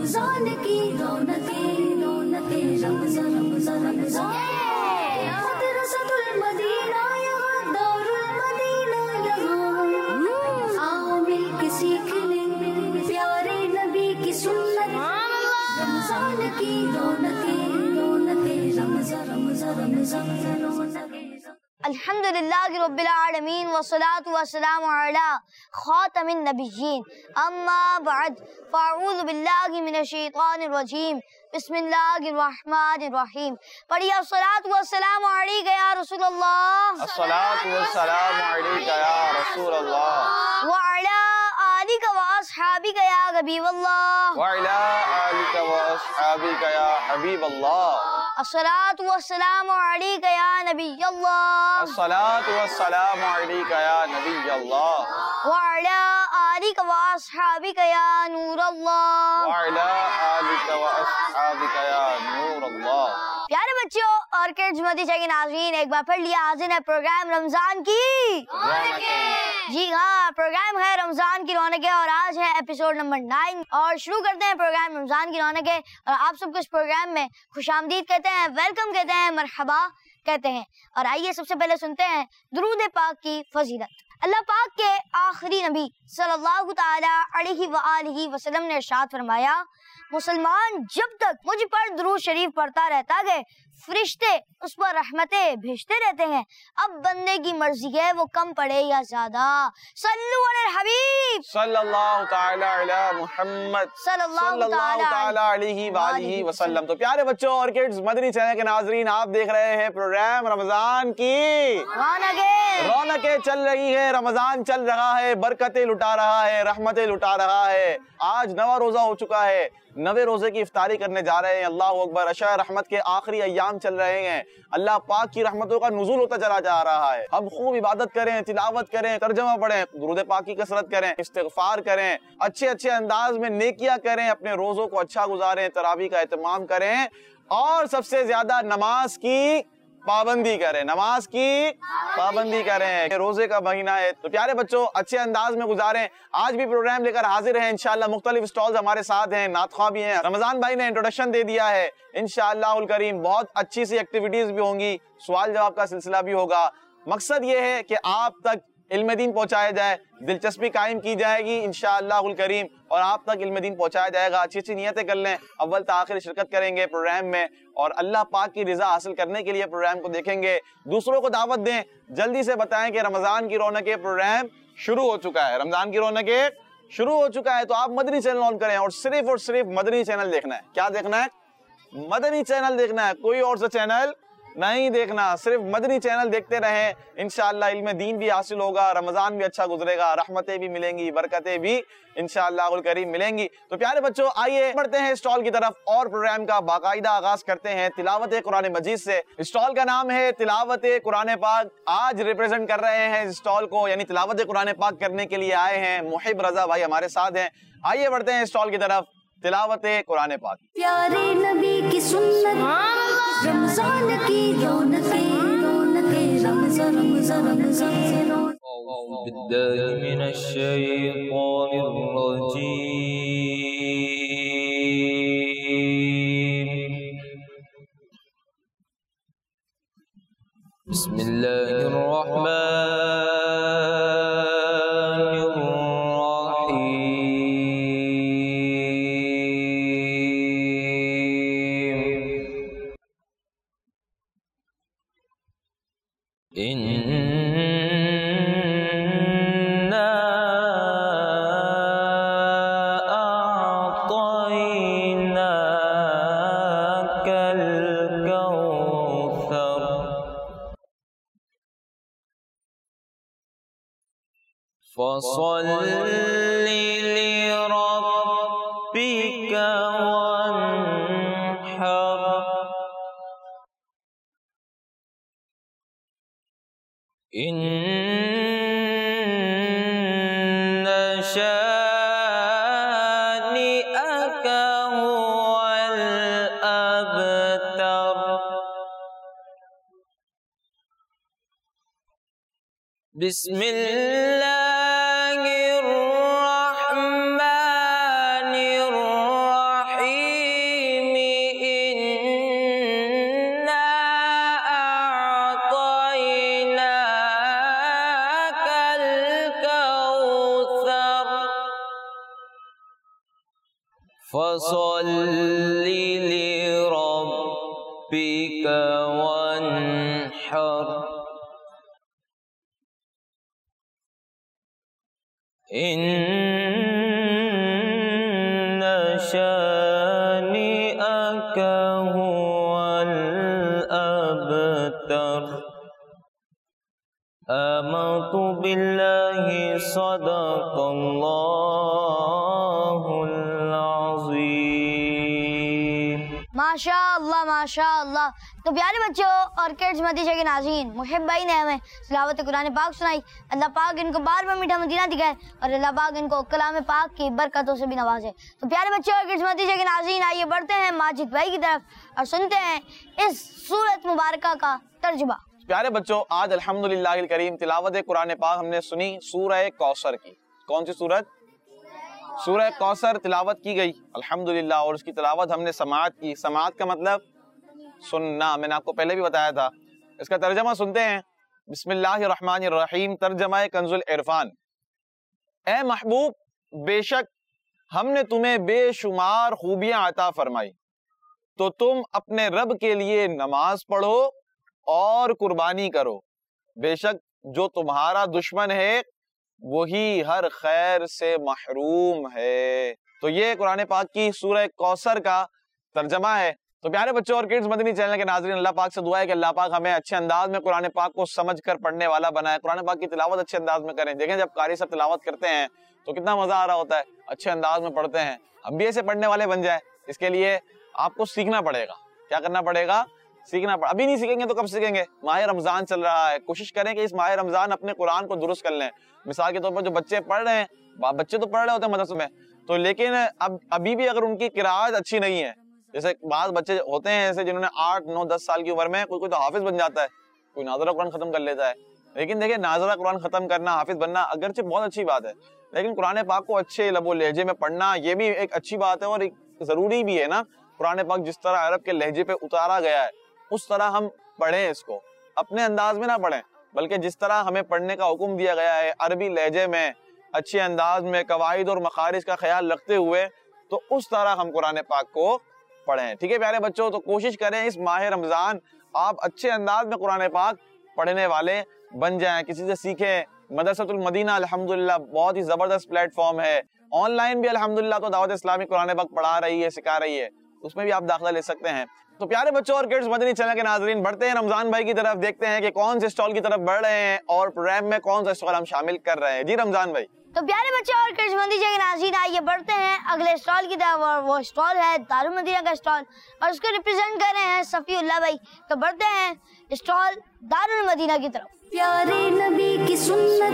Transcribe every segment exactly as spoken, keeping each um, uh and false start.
रमजान की रौनके रौनके रमजान रमजान रमजान मदरसतुल मदीना यहाँ दारुल मदीना यहाँ आओ मिलके सीख लें प्यारे नबी की सुन्नत रमजान की रौनके रौनके रमजान रमजान रमजान रौनके अल्हम्दुलिल्लाहि रब्बिल आलमीन वस्सलातु वस्सलामु अला खातमिन नबिय्यीन अम्मा बअद फ़अऊज़ु बिल्लाहि मिनश शैतानिर रजीम बिस्मिल्लाहिर रहमानिर रहीम। पढ़िए अस्सलातु वस्सलामु अलैका या रसूल अल्लाह, अस्सलातु वस्सलामु अलैका या रसूल अल्लाह व अला आलिका व अस्हाबिका या हबीब अल्लाह व अला आलिका व अस्हाबिका या हबीब अल्लाह। अस्सलातु वस्सलामु अलैका या नबी अल्लाह, अस्सलातु वस्सलामु अलैका या नबी अल्लाह व अला आलिका व अस्हाबिका या नूर अल्लाह व अला आलिका व अस्हाबिका या नूर अल्लाह। प्यारे बच्चों और किड्स मदीना के नाज़रीन, एक बार फिर लिया हाजिर है प्रोग्राम रमजान की जी हाँ, प्रोग्राम है रमजान की रौनकें और आज है एपिसोड नंबर नाइन और शुरू करते हैं प्रोग्राम रमजान की रौनकें और आप सबको इस प्रोग्राम में खुशामदीद कहते हैं, वेलकम कहते हैं, मरहबा कहते हैं। और आइए सबसे पहले सुनते हैं दुरूद पाक की फजीलत। अल्लाह पाक के आखिरी नबी सल्लल्लाहु ताला अलैहि व आलिहि वसल्लम ने इरशाद फरमाया, मुसलमान जब तक मुझ पर दुरूद शरीफ पढ़ता रहता है फरिश्ते उस पर रहमतें भेजते रहते हैं। अब बंदे की मर्जी है वो कम पढ़े या ज्यादा। सल्लु अलल हबीब सल्लल्लाहु ताला अला मुहम्मद सल्लल्लाहु ताला अलैहि व आलिहि वसल्लम। तो प्यारे बच्चों और किड्स मदनी चैनल के नाजरीन, आप देख रहे हैं प्रोग्राम रमजान की रौनकें रौनकें चल रही है, रमजान चल रहा है, बरकतें लुटा रहा है, रहमतें लुटा रहा है। आज नवा रोजा हो चुका है, नवे रोजे की इफ्तारी करने जा रहे हैं। अल्लाह अकबर, अशर रहमत के आखिरी अय्याम चल रहे हैं। अल्लाह पाक की रहमतों का नुज़ूल होता चला जा रहा है। हम खूब इबादत करें, तिलावत करें, तर्जुमा पढ़ें, दुरूद पाक की कसरत करें, इस्तिग़फ़ार करें, अच्छे अच्छे अंदाज में नेकियां करें, अपने रोजों को अच्छा गुजारें, तरावी का एहतमाम करें और सबसे ज्यादा नमाज की पाबंदी करें, नमाज की पाबंदी करें। रोजे का महीना है तो प्यारे बच्चों अच्छे अंदाज में गुजारें। आज भी प्रोग्राम लेकर हाजिर हैं इंशाअल्लाह। मुख्तलिफ स्टॉल्स हमारे साथ हैं, नातख़्वा भी हैं। रमजान भाई ने इंट्रोडक्शन दे दिया है। इंशाअल्लाह उल करीम बहुत अच्छी सी एक्टिविटीज भी होंगी, सवाल जवाब का सिलसिला भी होगा। मकसद ये है कि आप तक इल्म दीन पहुंचाया जाए, दिलचस्पी कायम की जाएगी इंशाअल्लाह उल करीम और आप तक इल्म दीन पहुंचाया जाएगा। अच्छी अच्छी नियतें कर लें, अव्वल से आखिर शिरकत करेंगे प्रोग्राम में और अल्लाह पाक की रिजा हासिल करने के लिए प्रोग्राम को देखेंगे। दूसरों को दावत दें, जल्दी से बताएं कि रमजान की रौनकें प्रोग्राम शुरू हो चुका है, रमजान की रौनकें शुरू हो चुका है। तो आप मदनी चैनल ऑन करें और सिर्फ और सिर्फ मदनी चैनल देखना है। क्या देखना है? मदनी चैनल देखना है, कोई और सा चैनल नहीं देखना, सिर्फ मदनी चैनल देखते रहें। इंशाअल्लाह इल्म दीन भी हासिल होगा, रमजान भी अच्छा गुजरेगा, रहमतें भी मिलेंगी, बरकतें भी इंशाअल्लाह उल करीम मिलेंगी। तो प्यारे बच्चों आइए बढ़ते हैं स्टॉल की तरफ और प्रोग्राम का बाकायदा आगाज करते हैं तिलावत कुरान मजीद से। स्टॉल का नाम है तिलावत कुरान पाक। आज रिप्रेजेंट कर रहे हैं इस स्टॉल को, यानी तिलावत कुरान पाक करने के लिए आए हैं मुहिब रजा भाई हमारे साथ हैं। आइए बढ़ते हैं स्टॉल की तरफ, तिलावत कुरान पाक। प्यारे नबी की सुन्नत रमजान की रौनकें रौनकें रमजान रमजान रमजान। औज़ु बिल्लाहि मिनश शैतानिर रजीम। बिस्मिल्लाहिर रहमानिर फसल्लि लिरब्बिका वन्हर। इन्न शानिअका हुवल अबतर। बिस्मिल्लाहिर रहमानिर रहीम। फसल्लि लिरब्बिका वन्हर इन्न शानिअका हुवल अबतर आमन्तु बिल्लाहि सदक़ल्लाहुल अज़ीम। माशाअल्लाह माशाअल्लाह। तो प्यारे बच्चों और किड्स मदीना के नाज़रीन, मुहिब भाई ने हमें तिलावत कुरान पाक सुनाई। अल्लाह पाक इनको बार बार मीठा मदीना दिखाए और अल्लाह पाक इनको कलाम पाक की बरकतों से भी नवाजे। तो प्यारे बच्चों और किड्स मदीना के नाज़रीन, आइए बढ़ते हैं माजिद भाई की तरफ और सुनते हैं इस सूरत मुबारका का तर्जुमा। प्यारे बच्चों, आज अल्हम्दुलिल्लाहिल करीम तिलावत कुरान पाक हमने सुनी सूरह कौसर की। कौन सी सूरत? सूरह कौसर तिलावत की गई अल्हम्दुलिल्लाह, और उसकी तिलावत हमने समाअत की। समाअत का मतलब सुनना, मैंने आपको पहले भी बताया था। इसका तर्जमा सुनते हैं। बिस्मिल्लाहिर्रहमानिर्रहीम। तर्जमा कंजुल इरफान। ए महबूब, बेशक हमने तुम्हें बेशुमार खूबियां अता फरमाई, तो तुम अपने रब के लिए नमाज पढ़ो और कुर्बानी करो। बेशक जो तुम्हारा दुश्मन है वही हर खैर से महरूम है। तो ये कुरान पाक की सूरह कौसर का तर्जमा है। तो प्यारे बच्चों और किड्स मदनी चैनल के नाज़रीन, अल्लाह पाक से दुआ है कि अल्लाह पाक हमें अच्छे अंदाज में कुरान पाक को समझ कर पढ़ने वाला बनाए। कुरान पाक की तिलावत अच्छे अंदाज में करें। देखें, जब कारी साहब तिलावत करते हैं तो कितना मजा आ रहा होता है, अच्छे अंदाज में पढ़ते हैं। हम भी ऐसे पढ़ने वाले बन जाए, इसके लिए आपको सीखना पड़ेगा। क्या करना पड़ेगा? सीखना पड़ा। अभी नहीं सीखेंगे तो कब सीखेंगे? माह रमजान चल रहा है, कोशिश करें कि इस माह रमजान अपने कुरान को दुरुस्त कर लें। मिसाल के तौर पर जो बच्चे पढ़ रहे हैं, बच्चे तो पढ़ रहे होते हैं मदरसे में, तो लेकिन अब अभी भी अगर उनकी किरात अच्छी नहीं है, जैसे बाद बच्चे होते हैं ऐसे जिन्होंने आठ नौ दस साल की उम्र में कोई कोई तो हाफिज बन जाता है, कोई नाज़रा कुरान खत्म कर लेता है। लेकिन देखिए, नाज़रा कुरान खत्म करना, हाफिज बनना अगरचे बहुत अच्छी बात है, लेकिन कुरान पाक को अच्छे लबो लहजे में पढ़ना ये भी एक अच्छी बात है और एक जरूरी भी है ना। कुरान पाक जिस तरह अरब के लहजे पे उतारा गया है उस तरह हम पढ़ें, इसको अपने अंदाज में ना पढ़ें, बल्कि जिस तरह हमें पढ़ने का हुक्म दिया गया है अरबी लहजे में, अच्छे अंदाज में, कवाइद और मखारिज का ख्याल रखते हुए, तो उस तरह हम कुरान पाक को पढ़ें। ठीक है प्यारे बच्चों, तो कोशिश करें इस माह रमजान आप अच्छे अंदाज में कुरान पाक पढ़ने वाले बन जाएं, किसी से सीखें। मदरसतुल मदीना अल्हम्दुलिल्लाह बहुत ही जबरदस्त प्लेटफॉर्म है। ऑनलाइन भी अल्हम्दुलिल्लाह तो दावत इस्लामी कुरान पाक पढ़ा रही है, सिखा रही है, उसमें भी आप दाखिला ले सकते हैं। तो प्यारे बच्चों और किड्स मदनी चैनल के नाजरीन, बढ़ते हैं रमजान भाई की तरफ, देखते हैं कि कौन से स्टॉल की तरफ बढ़ रहे हैं और प्रोग्राम में कौन सा स्टॉल हम शामिल कर रहे हैं। जी रमजान भाई। तो प्यारे बच्चों और किड्स मदीना के नाज़रीन, आइए बढ़ते हैं अगले स्टॉल की तरफ और वो स्टॉल है दारुल मदीना का स्टॉल और उसको रिप्रेजेंट कर रहे हैं सफीउल्लाह भाई। तो बढ़ते हैं स्टॉल दारुल मदीना की तरफ। प्यारे नबी की सुन्नत,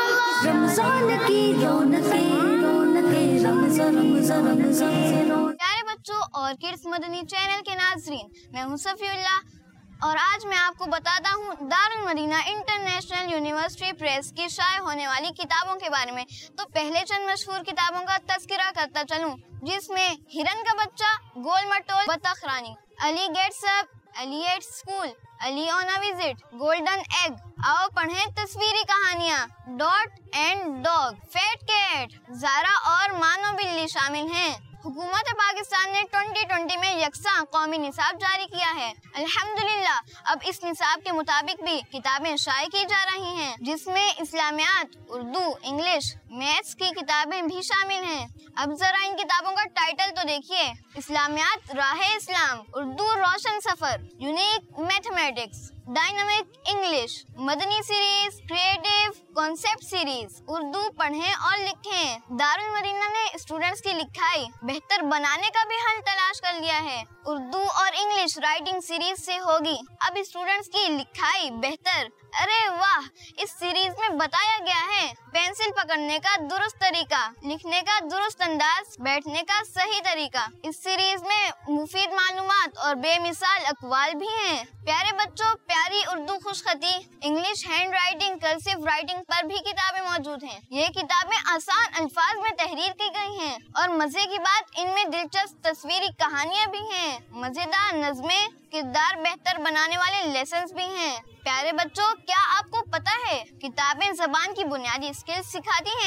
रमजान की रौनकें, रौनकें, रमज़ान रमज़ान रमज़ान रौनकें। प्यारे बच्चों और किड्स मदनी चैनल के नाजरीन, मैं हूं सफीउल्लाह और आज मैं आपको बताता हूं Darul Madina international university press की शाये होने वाली किताबों के बारे में। तो पहले चंद मशहूर किताबों का तज़किरा करता चलूं, जिसमें हिरन का बच्चा, गोल मटोल, बतख रानी, Ali gets up, Elliot school, Ali on a visit, golden egg, आओ पढ़ें तस्वीरी कहानियाँ, dot and dog, fat cat, Zara और मानो बिल्ली शामिल हैं। हुकूमत पाकिस्तान ने ट्वेंटी ट्वेंटी में यकसा कौमी निसाब जारी किया है। अल्हम्दुलिल्लाह अब इस निसाब के मुताबिक भी किताबें शाये की जा रही हैं, जिसमें इस्लामियात, उर्दू, इंग्लिश, मैथ्स की किताबें भी शामिल हैं। अब जरा इन किताबों का टाइटल तो देखिए। इस्लामियात राहे इस्लाम, उर्दू रोशन सफर, unique mathematics, dynamic English, Madani series, creative concept series, Urdu पढ़ें और लिखें। दारुल मदीना ने स्टूडेंट्स की लिखाई बेहतर बनाने का भी हल तलाश कर लिया है। उर्दू और इंग्लिश राइटिंग सीरीज से होगी अब स्टूडेंट्स की लिखाई बेहतर। अरे वाह, इस सीरीज में बताया गया है पेंसिल पकड़ने का दुरुस्त तरीका, लिखने का दुरुस्त अंदाज, बैठने का सही तरीका। इस सीरीज में मुफीद मालूमात और बेमिसाल अकवाल भी हैं। प्यारे बच्चों, प्यारी उर्दू खुशखती, English handwriting, cursive writing पर भी किताबें मौजूद हैं। ये किताबें आसान अल्फाज में तहरीर की गई हैं और मजे की बात, इनमें दिलचस्प तस्वीरी कहानियाँ भी हैं, मजेदार नज़में, किरदार बेहतर बनाने वाले लेसन्स भी हैं। प्यारे बच्चों, क्या आपको पता है किताबें ज़बान की बुनियादी स्किल्स सिखाती हैं?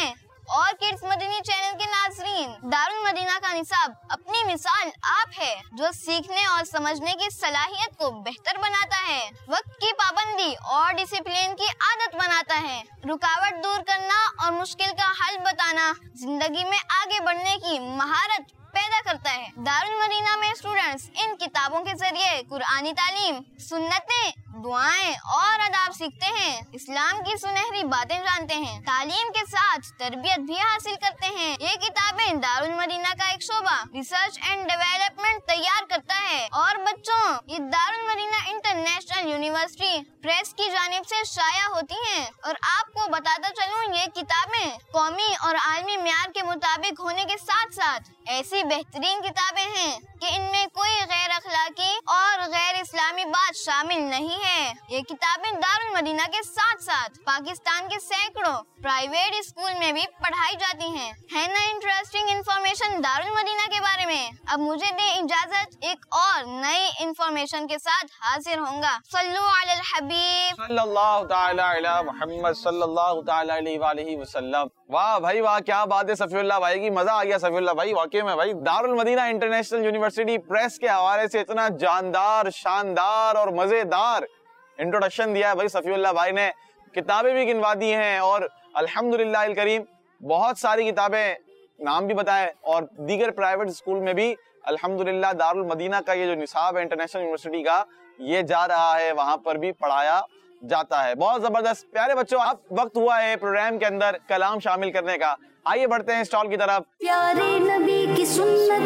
और किड्स मदनी चैनल के नाजरीन, दारुल मदीना का निसाब अपनी मिसाल आप है, जो सीखने और समझने की सलाहियत को बेहतर बनाता है, वक्त की पाबंदी और डिसिप्लिन की आदत बनाता है, रुकावट दूर करना और मुश्किल का हल बताना, जिंदगी में आगे बढ़ने की महारत पैदा करता है। दारुल मदीना में स्टूडेंट्स इन किताबों के जरिए कुरानी तालीम, सुन्नतें, दुआएं और अदाब सीखते हैं, इस्लाम की सुनहरी बातें जानते हैं, तालीम के साथ तरबियत भी हासिल करते हैं। ये किताबें दारुल मदीना का एक शोबा रिसर्च एंड डेवलपमेंट तैयार करता है और बच्चों ये Darul Madina international university press की जानिब से शाया होती हैं। और आपको बताता चलूं, ये किताबें कौमी और आलमी मेयार के मुताबिक होने के साथ साथ ऐसी बेहतरीन किताबें हैं कि इनमें कोई गैर अखलाकी और गैर इस्लामी बात शामिल नहीं है। ये किताबें दारुल मदीना के साथ साथ पाकिस्तान के सैकड़ों प्राइवेट स्कूल में भी पढ़ाई जाती हैं। है ना इंटरेस्टिंग इंफॉर्मेशन दारुल मदीना के बारे में। अब मुझे दे इजाजत, एक और नई इंफॉर्मेशन के साथ हाजिर होऊंगा। सल्लु अलल हबीब सल्लल्लाहु ताला अला मुहम्मद सल्लल्लाहु ताला अलैहि वसल्लम। वाह भाई वाह, क्या बात है सफीउल्लाह भाई की, मजा आ गया सफीउल्लाह भाई। वाकई में भाई Darul Madina international university press के हवाले से इतना जानदार, शानदार और मजेदार इंट्रोडक्शन दिया है भाई सफीउल्लाह भाई ने। किताबें भी गिनवा दी हैं और अल्हम्दुलिल्लाह अल करीम बहुत सारी किताबें, नाम भी बताए, और दीगर प्राइवेट स्कूल में भी अल्हम्दुलिल्लाह दारुल मदीना का ये जो निसाब है इंटरनेशनल यूनिवर्सिटी का, ये जा रहा है, वहाँ पर भी पढ़ाया जाता है। बहुत जबरदस्त। प्यारे बच्चों, अब वक्त हुआ है प्रोग्राम के अंदर कलाम शामिल करने का। आइए बढ़ते हैं स्टॉल की तरफ। प्यारे नबी की सुन्नत,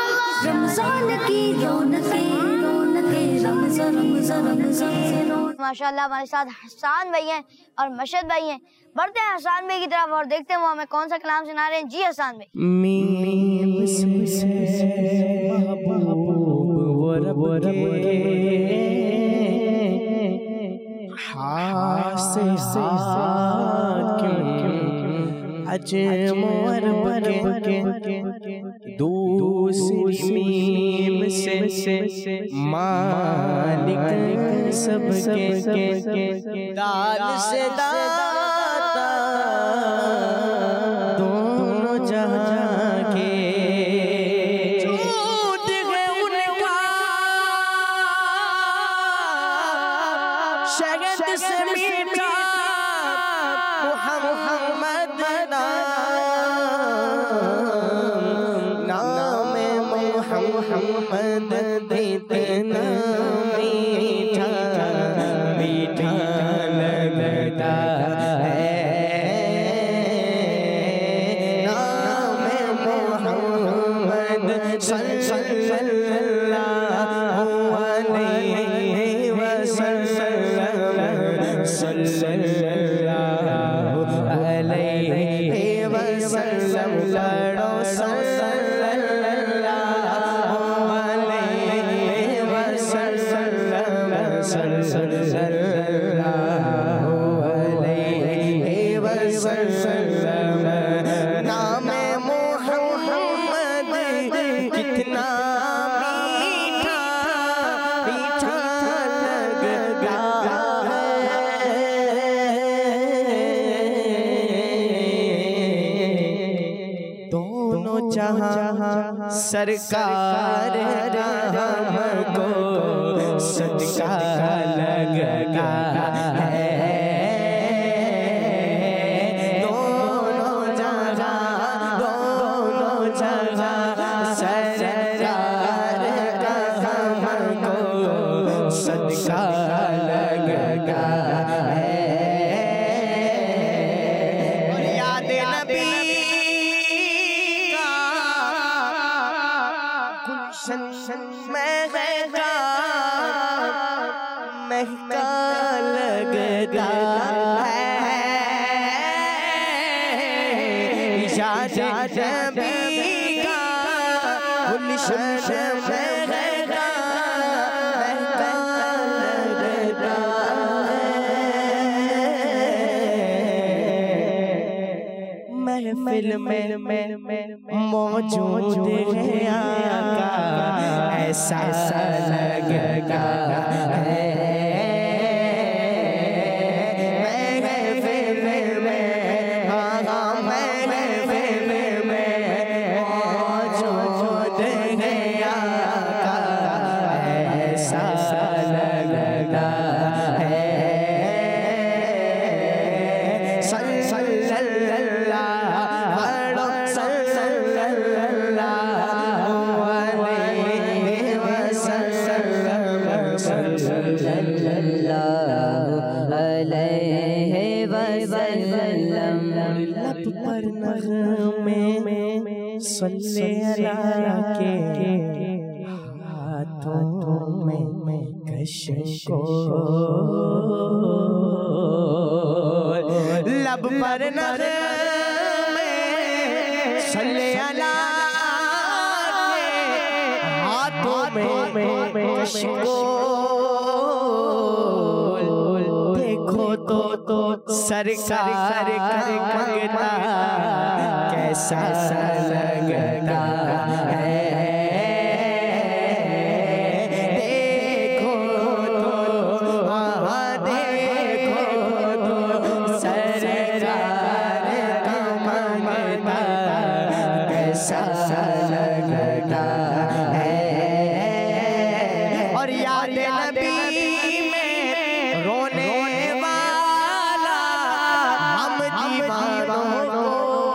रमजान की रौनकें, रौनकें, रमजान रमजान रमजान रौनक। माशाल्लाह हमारे साथ हसन भाई हैं और मशद भाई हैं। बढ़ते हैं हसन भाई की तरफ और देखते हैं वो हमें कौन सा कलाम सुना रहे हैं। जी हसन भाई। मीम से महबूब व रब के, हा से हाकिम अजमर के, दूसरी मीम से मालिक सबके, दाल से दाता दोनों जहां के, झूठ है उनका शहद से मीठा मुहम्मद नाम, नाम मुहम्मद इतना मीठा मीठा लगता है, नाम मुहम्मद सल्लल्लाहु अलैहि वसल्लम, सल्लल्लाहु अलैहि वसल्लम, लड़ो सल्लल्लाहु अलैहि वसल्लम, सल्लल्लाहु अलैहि वसल्लम। नाम मुहम्मद कितना मीठा मीठा लगता है, दोनों जहां सरकार हमको सदका लगता है, दोनों जहां दोनों जहां सरकार हमको सदका लगता है। और याद नबी का गुलशन महका महका लगता है, याद नबी का गुलशन महका महका लगता है। महफिल में मौजूद है आका, ऐसा लगता है, महफिल में हाँ महफिल जश्न को लब पर नग़मे सल्ले अला के हाथों में जश्न देखो तो तो सरकार करता कैसा लगता है। देखो तो हाँ देखो तो सरकार करता कैसा लगता है। और याद नबी में रोने वाला हम दीवानों को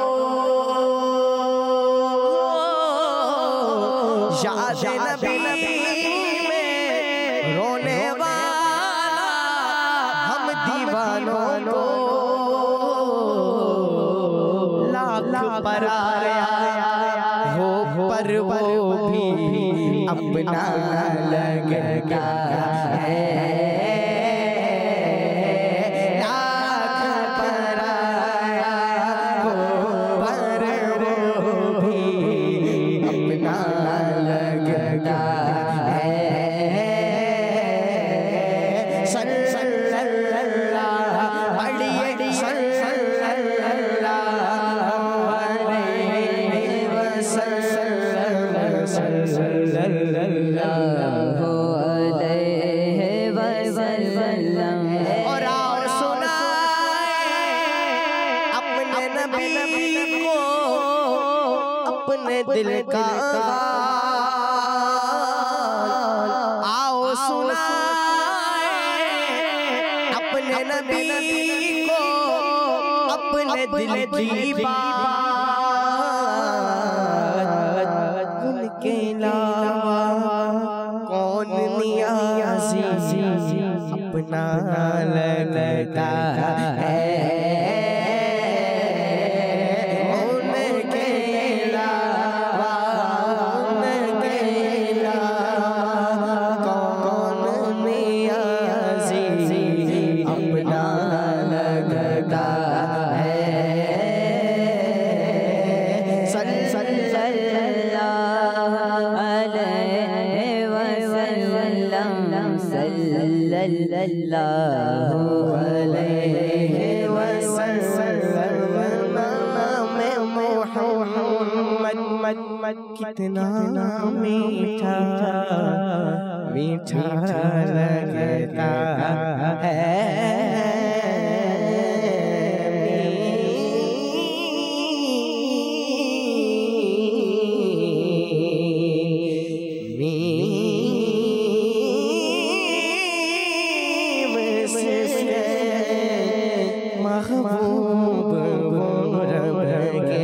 याद नबी में रोने वाला हम दीवानों को लाख पराया हो पर वो भी अपना लगता है। लाख पराया हो पर वो भी अपना लगता है। सल्लल्लाहु पढ़िए सल्लल्लाहु अलैहि वसल्लम सल्लल्लाहु अलैहि वसल्लम। और आओ सुनाए अपने नबी को अपने दिल का आओ सुनाए अपने नबी को अपने दिल की बात उनके अलावा कौन नियाज़ी अपना लगता है। उनके अलावा उनके अलावा कौन नियाज़ी अपना लगता है। सल्लल्लाहु अलैहि वसल्लम सल्लल्लाहु अलैहि वसल्लम। नाम मोहम्मद कितना मीठा मीठा लगता है। महबूब वो रब के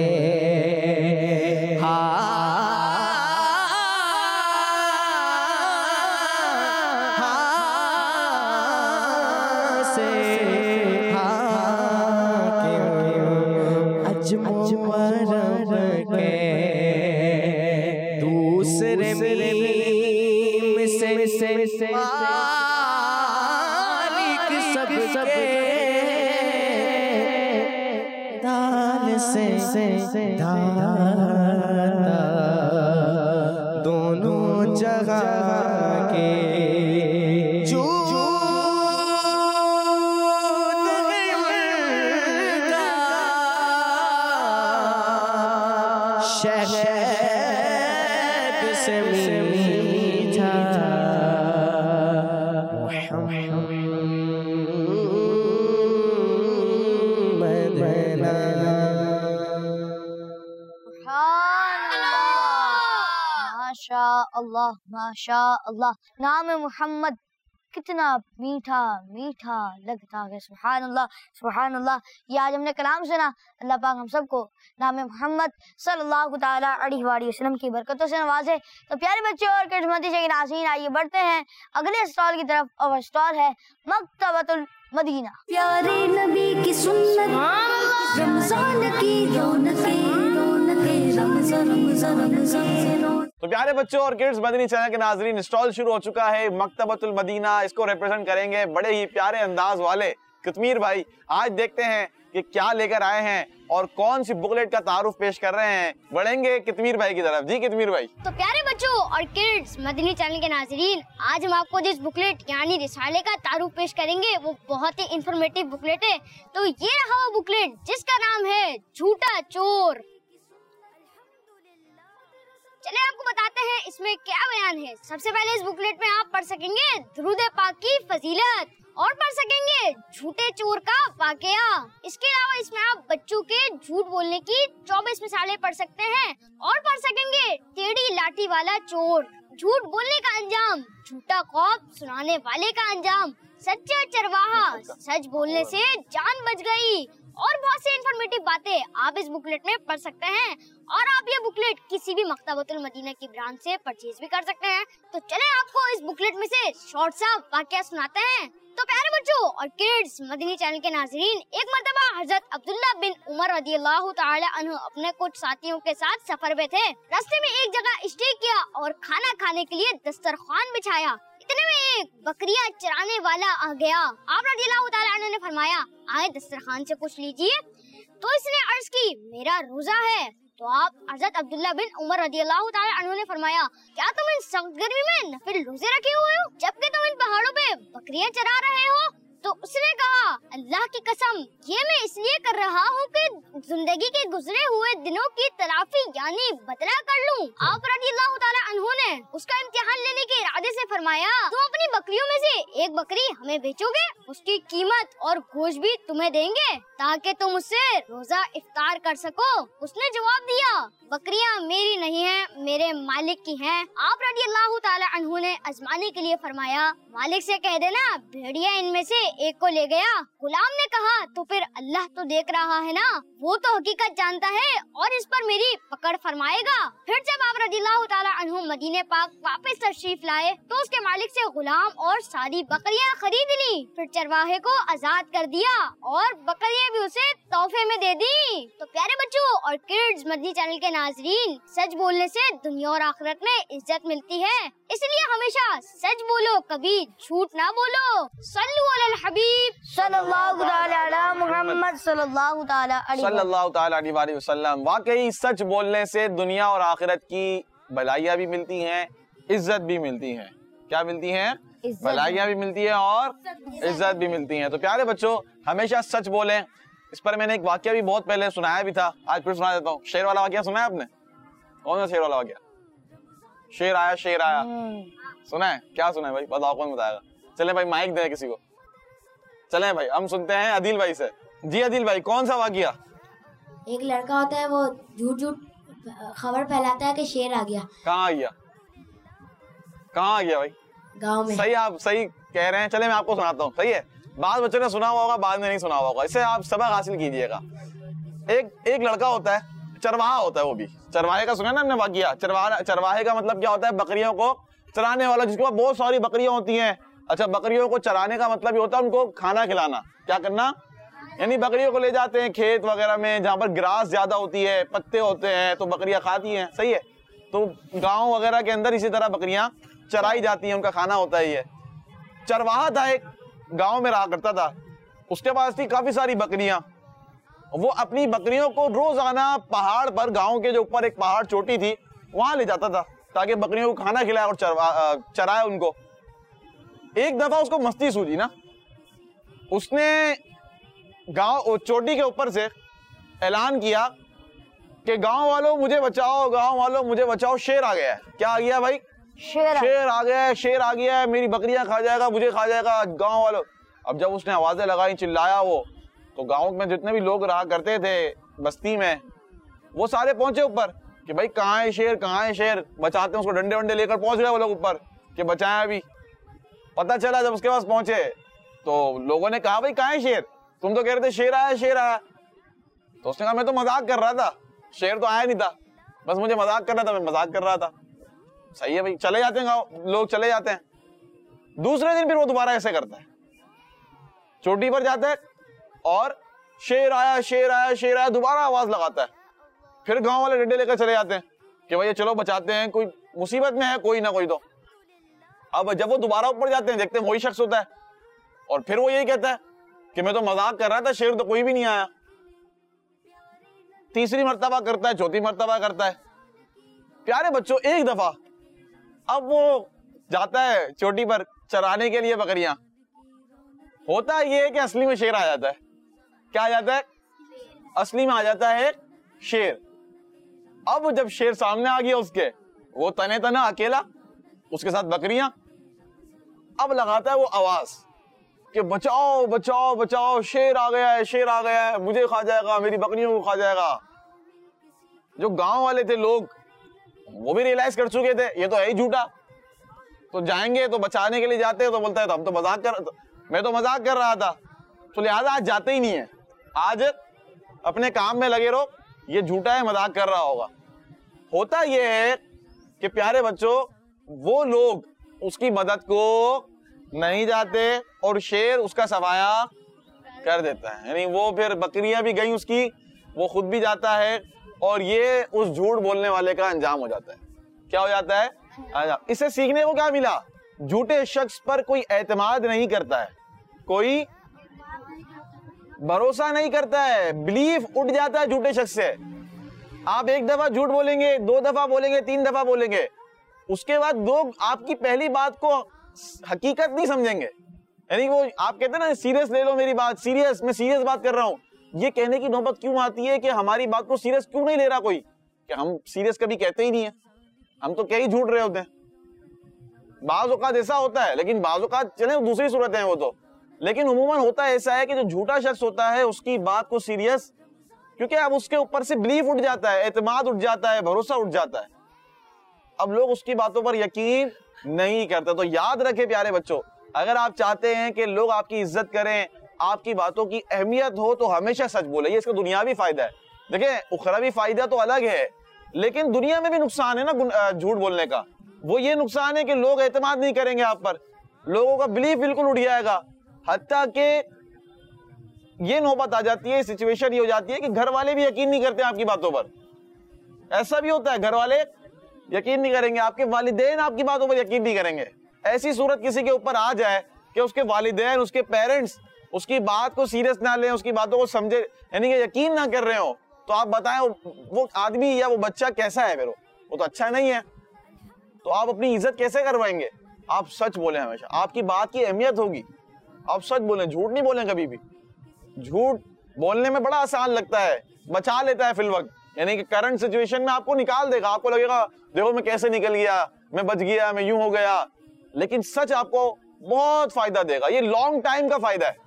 से अजमर के दूसरे मीम से से मालिक सब सबके दाल से दाता दोनों जगह के शहद से मीठा माशा अल्लाह माशा अल्लाह। नाम मोहम्मद कितना मीठा मीठा लगता है। सुभान अल्लाह सुभान अल्लाह। ये आज हमने कलाम सुना। अल्लाह पाक हम सबको नाम मोहम्मद सल्लल्लाहु ताला अलैहि वसल्लम की बरकतों से नवाजे। तो प्यारे बच्चों और किस्मती के नाज़रीन, आइए बढ़ते हैं अगले स्टॉल की तरफ। और स्टॉल है मकतबतुल मदीना। प्यारे नबी की सुन्नत रमजान की रौनकें रौनकें रमज़ान रमज़ान रमज़ान। तो प्यारे बच्चों और किड्स मदनी चैनल के नाजरीन, स्टॉल शुरू हो चुका है मकतबतुल मदीना। इसको रिप्रेजेंट करेंगे बड़े ही प्यारे अंदाज वाले कितमीर भाई। आज देखते हैं कि क्या लेकर आए हैं और कौन सी बुकलेट का तारुफ पेश कर रहे हैं। बढ़ेंगे कितमीर भाई की तरफ। जी कितमीर भाई। तो प्यारे बच्चों और किड्स मदनी चैनल के नाजरीन, आज हम आपको जिस बुकलेट यानी रिसाले का तारुफ पेश करेंगे वो बहुत ही इंफॉर्मेटिव बुकलेट है। तो ये रहा वो बुकलेट जिसका नाम है झूठा चोर। चले आपको बताते हैं इसमें क्या बयान है। सबसे पहले इस बुकलेट में आप पढ़ सकेंगे दुरूद पाक की फजीलत और पढ़ सकेंगे झूठे चोर का वाकया। इसके अलावा इसमें आप बच्चों के झूठ बोलने की चौबीस मिसालें पढ़ सकते हैं और पढ़ सकेंगे टेढ़ी लाठी वाला चोर, झूठ बोलने का अंजाम, झूठा खौफ सुनाने वाले का अंजाम, सच्चा चरवाहा, सच बोलने से जान बच गई और बहुत सी इन्फॉर्मेटिव बातें आप इस बुकलेट में पढ़ सकते हैं। और आप ये बुकलेट किसी भी मकतबतुल मदीना की ब्रांच से परचेज भी कर सकते हैं। तो चले आपको इस बुकलेट में से शॉर्ट सा वाकया सुनाते हैं। तो प्यारे बच्चों और किड्स मदनी चैनल के नाजरीन, एक मर्तबा हजरत अब्दुल्ला बिन उमर रदियल्लाहु ताला अन्हु अपने कुछ साथियों के साथ सफर में थे। रास्ते में एक जगह स्टे किया और खाना खाने के लिए दस्तरखान बिछाया। इतने में एक बकरियां चराने वाला आ गया। आप रदियल्लाहु ताला अन्हु ने फरमाया, आए दस्तरखान से कुछ लीजिए। तो इसने अर्ज की, मेरा रोजा है। तो आप हजरत अब्दुल्ला बिन उमर रदियल्लाहु ताला अन्हु ने फरमाया, क्या तुम इन सख्त गर्मी में नफिल रोजे रखे हुए हो जबकि तुम इन पहाड़ों पे बकरियां चरा रहे हो? तो उसने कहा, अल्लाह की कसम, ये मैं इसलिए कर रहा हूँ कि जिंदगी के गुजरे हुए दिनों की तलाफी यानी बदला कर लूँ। आप रज़ियल्लाहु ताला अन्हु ने उसका इम्तिहान लेने के इरादे से फरमाया, तुम अपनी बकरियों में से एक बकरी हमें बेचोगे, उसकी कीमत और गोश्त भी तुम्हें देंगे ताकि तुम उससे रोजा इफ्तार कर सको। उसने जवाब दिया, बकरियां मेरी नहीं हैं, मेरे मालिक की हैं। आप रज़ियल्लाहु ताला अन्हु ने आजमाने के लिए फरमाया, मालिक से कह देना भेड़िया इनमें से एक को ले गया। गुलाम ने कहा, तो फिर अल्लाह तो देख रहा है ना, वो तो हकीकत जानता है और इस पर मेरी पकड़ फरमाएगा। फिर जब आप रज़ियल्लाहु ताला अन्हु मदीने पाक वापस तशरीफ लाए तो उसके मालिक से गुलाम और सारी बकरियां खरीद ली। फिर चरवाहे को आजाद कर दिया और बकरियां भी उसे तोहफे में दे दी। तो प्यारे बच्चों और किड्स मदनी चैनल के नाजरीन, सच बोलने से दुनिया और आखिरत में इज्जत मिलती है, इसलिए हमेशा सच बोलो, कभी झूठ ना बोलो। सल्लु अलल हबीब सल्लल्लाहु ताला अला मुहम्मद सल्लल्लाहु ताला अलैहि सल्लल्लाहु ताला अलैहि वसल्लम। वाकई सच बोलने से दुनिया और आखिरत की भलाइयाँ भी मिलती हैं, इज्जत भी मिलती है। क्या मिलती हैं? भलाइयाँ भी मिलती है और इज्जत भी मिलती है। तो प्यारे बच्चों, हमेशा सच बोलें। इस पर मैंने एक वाक्य भी बहुत पहले सुनाया भी था, आज फिर सुना देता हूँ। शेर वाला वाक्य सुना है आपने? कौन सा शेर वाला वाक्य? शेर आया शेर आया, सुना है? क्या सुना है भाई? बताओ, कौन बताएगा? चले भाई माइक दे किसी को। चले भाई हम सुनते हैं अदिल भाई से। जी अदिल भाई, कौन सा वाक्या? एक लड़का होता है, वो झूठ झूठ खबर फैलाता है कि शेर आ गया। कहाँ आ गया? कहाँ आ गया भाई? गांव में। सही, आप सही कह रहे हैं। चले मैं आपको सुनाता हूँ, सही है? बाद बच्चों ने सुना हुआ होगा, बाद में नहीं सुना हुआ होगा, इससे आप सबक हासिल कीजिएगा। एक एक लड़का होता है, चरवाहा होता है, वो भी चरवाहे का सुना ना हमने वाकिया। चरवाहा चरवाहे का मतलब क्या होता है? बकरियों को चराने वाला, जिसके पास बहुत सारी बकरियां होती हैं। अच्छा, बकरियों को चराने का मतलब ये होता है उनको खाना खिलाना। क्या करना? यानी बकरियों को ले जाते हैं खेत वगैरह में जहाँ पर ग्रास ज्यादा होती है, पत्ते होते हैं, तो बकरियां खाती हैं, सही है? तो गाँव वगैरह के अंदर इसी तरह बकरियां चराई जाती हैं, उनका खाना होता है ये। चरवाहा था, एक गांव में रहा करता था, उसके पास थी काफी सारी बकरियां। वो अपनी बकरियों को रोजाना पहाड़ पर, गांव के जो ऊपर एक पहाड़ चोटी थी, वहां ले जाता था ताकि बकरियों को खाना खिलाए और चरवा चराए उनको। एक दफा उसको मस्ती सूझी ना, उसने गांव चोटी के ऊपर से ऐलान किया कि गांव वालों मुझे बचाओ, गांव वालों मुझे बचाओ, शेर आ गया है। क्या आ गया भाई? शेर शेर आ गया है, शेर आ गया है, मेरी बकरियां खा जाएगा, मुझे खा जाएगा, गांव वालों। अब जब उसने आवाजें लगाई, चिल्लाया वो, तो गांव में जितने भी लोग रहा करते थे बस्ती में, वो सारे पहुंचे ऊपर कि भाई कहाँ है शेर, कहाँ है शेर, बचाते हैं उसको। डंडे वंडे लेकर पहुंच गए वो लोग ऊपर कि बचाएं अभी। पता चला जब उसके पास पहुंचे तो लोगों ने कहा, भाई कहाँ है शेर? तुम तो कह रहे थे शेर आया शेर आया। तो उसने कहा, मैं तो मजाक कर रहा था, शेर तो आया नहीं था, बस मुझे मजाक कर रहा था, मैं मजाक कर रहा था। सही है भाई, चले जाते हैं गाँव, लोग चले जाते हैं। दूसरे दिन फिर वो दोबारा ऐसे करता है, चोटी पर जाता है और शेर आया शेर आया शेर आया दोबारा आवाज लगाता है। फिर गांव वाले डंडे लेकर चले जाते हैं कि भैया चलो बचाते हैं, कोई मुसीबत में है कोई ना कोई तो। अब जब वो दोबारा ऊपर जाते हैं देखते हैं वही शख्स होता है और फिर वो यही कहता है कि मैं तो मजाक कर रहा था, शेर तो कोई भी नहीं आया। तीसरी मर्तबा करता है, चौथी मर्तबा करता है। प्यारे बच्चों, एक दफा अब वो जाता है चोटी पर चराने के लिए बकरियां। होता ये है कि असली में शेर आ जाता है। क्या आ जाता है? असली में आ जाता है शेर। अब जब शेर सामने आ गया उसके, वो तने तना अकेला, उसके साथ बकरियां। अब लगाता है वो आवाज कि बचाओ बचाओ बचाओ, शेर आ गया है, शेर आ गया है, मुझे खा जाएगा, मेरी बकरियों को खा जाएगा। जो गांव वाले थे लोग वो भी रियलाइज कर चुके थे ये तो है ही झूठा, तो जाएंगे तो बचाने के लिए जाते हैं तो बोलता है तो हम तो मजाक कर तो, मैं तो मजाक कर रहा था, तो लिहाजा आज जाते ही नहीं है, आज अपने काम में लगे रहो, ये झूठा है, मजाक कर रहा होगा। होता ये है कि प्यारे बच्चों वो लोग उसकी मदद को नहीं जाते और शेर उसका सफाया कर देता है, यानी वो फिर बकरियां भी गई उसकी, वो खुद भी जाता है और ये उस झूठ बोलने वाले का अंजाम हो जाता है। क्या हो जाता है? अंजाम। इससे सीखने को क्या मिला? झूठे शख्स पर कोई एतमाद नहीं करता है, कोई भरोसा नहीं करता है, बिलीफ उठ जाता है झूठे शख्स से। आप एक दफा झूठ बोलेंगे, दो दफा बोलेंगे, तीन दफा बोलेंगे, उसके बाद लोग आपकी पहली बात को हकीकत नहीं समझेंगे। यानी वो आप कहते हैं ना सीरियस ले लो मेरी बात, सीरियस, मैं सीरियस बात कर रहा हूँ। ये कहने की नौबत क्यों आती है कि हमारी बात को सीरियस क्यों नहीं ले रहा कोई, कि हम सीरियस कभी कहते ही नहीं है, हम तो क्या ही झूठ रहे होते हैं। बाज़ औक़ात ऐसा होता है, लेकिन बाज़ औक़ात चले दूसरी सूरत है वो तो, लेकिन उमूमन होता ऐसा है कि जो झूठा शख्स होता है उसकी बात को सीरियस, क्योंकि अब उसके ऊपर से बिलीफ उठ जाता है, एतमाद उठ जाता है, भरोसा उठ जाता है, अब लोग उसकी बातों पर यकीन नहीं करते। तो याद रखें प्यारे बच्चों, अगर आप चाहते हैं कि लोग आपकी इज्जत करें, आपकी बातों की अहमियत हो, तो हमेशा सच बोले। ये इसका दुनियावी फायदा है। देखें उखरावी फायदा तो अलग है, लेकिन दुनिया में भी नुकसान है ना झूठ बोलने का। वो ये नुकसान है कि लोग एतमाद नहीं करेंगे आप पर, लोगों का बिलीफ बिल्कुल उठ जाएगा, हत्ता कि ये नौबत आ जाती है, सिचुएशन ये हो जाती है कि घर वाले भी यकीन नहीं करते आपकी बातों पर। ऐसा भी होता है, घर वाले यकीन नहीं करेंगे, आपके वालिदैन आपकी बातों पर यकीन नहीं करेंगे। ऐसी सूरत किसी के ऊपर आ जाए कि उसके वालिदैन, उसके पेरेंट्स उसकी बात को सीरियस ना लें, उसकी बातों को समझे, यानी कि यकीन ना कर रहे हो, तो आप बताएं वो आदमी या वो बच्चा कैसा है, फिर वो तो अच्छा नहीं है, तो आप अपनी इज्जत कैसे करवाएंगे? आप सच बोलें हमेशा, आपकी बात की अहमियत होगी, आप सच बोलें, झूठ नहीं बोलें कभी भी। झूठ बोलने में बड़ा आसान लगता है, बचा लेता है फिल वक्त, यानी कि करंट सिचुएशन में आपको निकाल देगा, आपको लगेगा देखो मैं कैसे निकल गया, मैं बच गया, मैं यूं हो गया, लेकिन सच आपको बहुत फायदा देगा। ये लॉन्ग टाइम का फायदा है,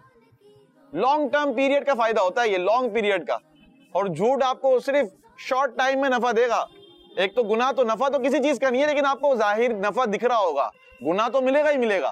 लॉन्ग टर्म पीरियड का फायदा होता है ये, लॉन्ग पीरियड का। और झूठ आपको सिर्फ शॉर्ट टाइम में नफा देगा। एक तो गुनाह तो, नफा तो किसी चीज का नहीं है, लेकिन आपको जाहिर नफा दिख रहा होगा, गुनाह तो मिलेगा ही मिलेगा।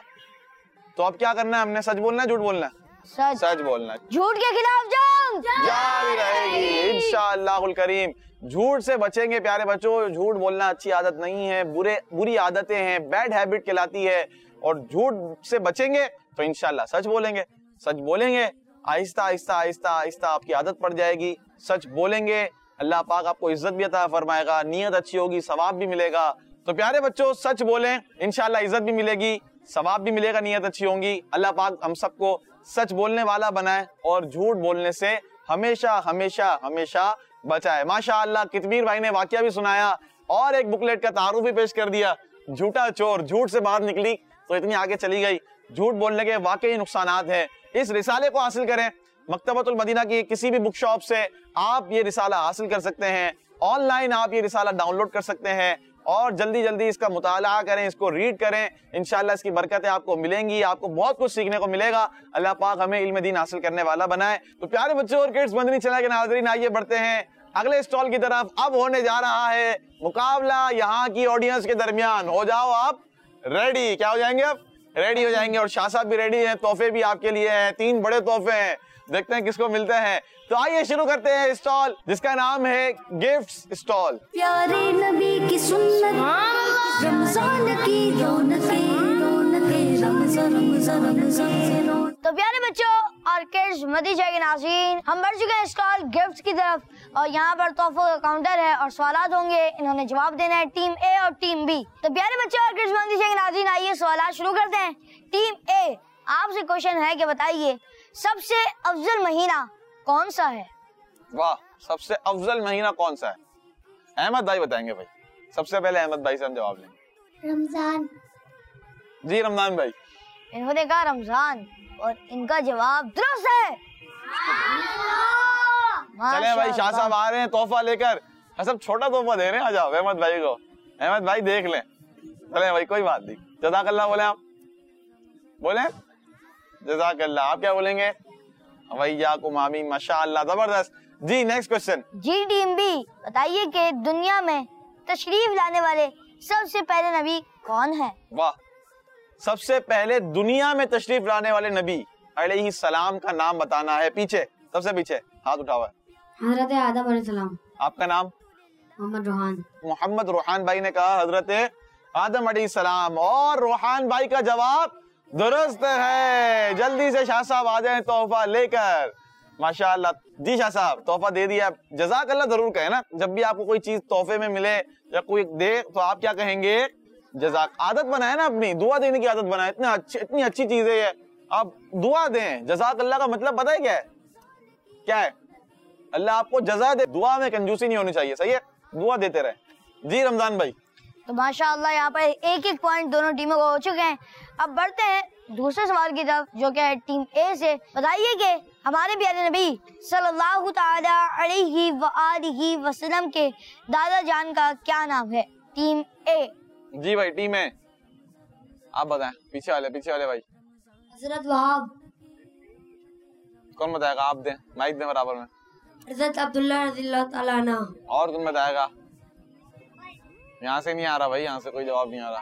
तो अब क्या करना है हमने? सच बोलना है, झूठ बोलना है? सच सच बोलना है। झूठ के खिलाफ जंग जारी रहेगी इंशाअल्लाहुल करीम। झूठ से बचेंगे प्यारे बच्चों। झूठ बोलना अच्छी आदत नहीं है, बुरे बुरी आदतें हैं, बैड हैबिट कहलाती है। और झूठ से बचेंगे तो इंशाअल्लाह सच बोलेंगे। सच बोलेंगे, आहिस्ता आहिस्ता आहिस्ता आहिस्ता आपकी आदत पड़ जाएगी। सच बोलेंगे, अल्लाह पाक आपको इज्जत भी अता फरमाएगा, नियत अच्छी होगी, सवाब भी मिलेगा। तो प्यारे बच्चों सच बोलें, इंशाअल्लाह इज्जत भी मिलेगी, सवाब भी मिलेगा, नियत अच्छी होगी। अल्लाह पाक हम सबको सच बोलने वाला बनाए और झूठ बोलने से हमेशा हमेशा हमेशा बचाए। माशाअल्लाह कितमीर भाई ने वाकया भी सुनाया और एक बुकलेट का तारुफ भी पेश कर दिया। झूठा चोर, झूठ से बाहर निकली तो इतनी आगे चली गई। झूठ बोलने के वाकई नुकसानात हैं। इस रिसाले को हासिल करें, मकतबतुल मदीना की किसी भी बुक शॉप से आप ये रिसाला हासिल कर सकते हैं। ऑनलाइन आप ये रिसाला डाउनलोड कर सकते हैं और जल्दी जल्दी इसका मुताला करें, इसको रीड करें। इंशाअल्लाह इसकी बरकतें आपको मिलेंगी, आपको बहुत कुछ सीखने को मिलेगा। अल्लाह पाक हमें इल्म दीन हासिल करने वाला बनाए। तो प्यारे बच्चों और किड्स मदनी चैनल के नाज़रीन, आइए बढ़ते हैं अगले स्टॉल की तरफ। अब होने जा रहा है मुकाबला यहाँ की ऑडियंस के दरमियान। हो जाओ आप रेडी। क्या हो जाएंगे? अब रेडी हो जाएंगे और शाह साहब भी रेडी हैं, तोहफे भी आपके लिए हैं, तीन बड़े तोहफे हैं, देखते हैं किसको मिलते हैं। तो आइए शुरू करते हैं स्टॉल जिसका नाम है गिफ्ट्स स्टॉल। प्यारे नबी की सुन्नत, रमजान की रौनकें, रौनकें रमज़ान रमज़ान रमज़ान। तो प्यारे बच्चों और किड्स मदीजा के नाज़रीन, हम बढ़ चुके हैं स्टॉल गिफ्ट्स की तरफ और यहाँ पर तोहफों का काउंटर है और सवालात होंगे, इन्होंने जवाब देना है टीम ए और टीम बी। तो प्यारे बच्चों और किड्स मदीजा के नाज़रीन, आइए सवालात शुरू करते हैं। टीम ए, आपसे क्वेश्चन है कि बताइए सबसे अफजल महीना कौन सा है? वाह, सबसे अफजल महीना कौन सा है? अहमद भाई बताएंगे भाई। सबसे पहले अहमद भाई से हम जवाब लेंगे। रमजान। जी रमजान भाई। इन्होंने कहा रमजान और इनका जवाब दुरुस्त है। चले भाई, शाह साहब आ रहे हैं तोहफा लेकर। सब छोटा तोहफा दे रहे हैं, आ जाओ अहमद भाई को। अहमद भाई देख लें। चले भाई, कोई बात नहीं। जज़ाकल्लाह बोले आप, बोले जज़ाकल्लाह। आप क्या बोलेंगे? भैया को मामी, माशाअल्लाह, जबरदस्त। जी नेक्स्ट क्वेश्चन। जी टीम बी, बताइए कि दुनिया में तशरीफ लाने वाले सबसे पहले नबी कौन है? वाह, सबसे पहले दुनिया में तशरीफ लाने वाले नबी अलैहिस्सलाम का नाम बताना है। पीछे, सबसे पीछे हाथ उठा हुआ है। हजरत आदम अलैहिस्सलाम। आपका नाम? मोहम्मद रोहान। मोहम्मद रोहान भाई ने कहा हजरत आदम अलैहिस्सलाम, और रोहान भाई का जवाब दुरुस्त है। जल्दी से शाह साहब आ जाएं तोहफा लेकर। माशाअल्लाह। जी शाह साहब, तोहफा दे दिया। जज़ाकल्लाह जरूर कहें ना, जब भी आपको कोई चीज तोहफे में मिले या कोई दे तो आप क्या कहेंगे? जज़ाक। आदत बनाए ना अपनी, दुआ देने की आदत बनाए। इतना अच्छी इतनी अच्छी चीज है ये, आप दुआ दें। जज़ाकल्लाह का मतलब पता है क्या है? क्या है? अल्लाह आपको जज़ा दे। दुआ में कंजूसी नहीं होनी चाहिए, सही है? दुआ देते रहे। जी रमजान भाई। तो माशाअल्लाह यहाँ पर एक एक पॉइंट दोनों टीमों को हो चुके हैं। अब बढ़ते हैं दूसरे सवाल की तरफ, जो कि है टीम ए से। बताइए कि हमारे प्यारे नबी सल्लल्लाहु ताला अलैहि व आलिहि वसल्लम के दादा जान का क्या नाम है? टीम ए। जी भाई, टीम ए, आप बताएं। पीछे वाले, पीछे वाले भाई। हजरत वहाब। कौन बताएगा? आप दें, माइक दें बराबर में। हजरत अब्दुल्ला रज़ियल्लाहु ताला अन्हु। और कौन बताएगा? यहाँ से नहीं आ रहा भाई, यहाँ से कोई जवाब नहीं आ रहा।